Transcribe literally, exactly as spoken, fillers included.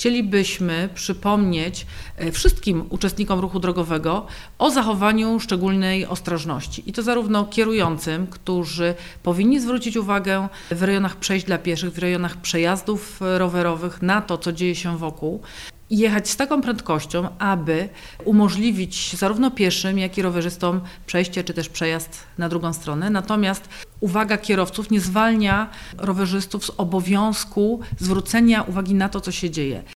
chcielibyśmy przypomnieć wszystkim uczestnikom ruchu drogowego o zachowaniu szczególnej ostrożności. I to zarówno kierującym, którzy powinni zwrócić uwagę w rejonach przejść dla pieszych, w rejonach przejazdów rowerowych na to, co dzieje się wokół, i jechać z taką prędkością, aby umożliwić zarówno pieszym, jak i rowerzystom przejście czy też przejazd na drugą stronę. Natomiast uwaga kierowców nie zwalnia rowerzystów z obowiązku zwrócenia uwagi na to, co się dzieje.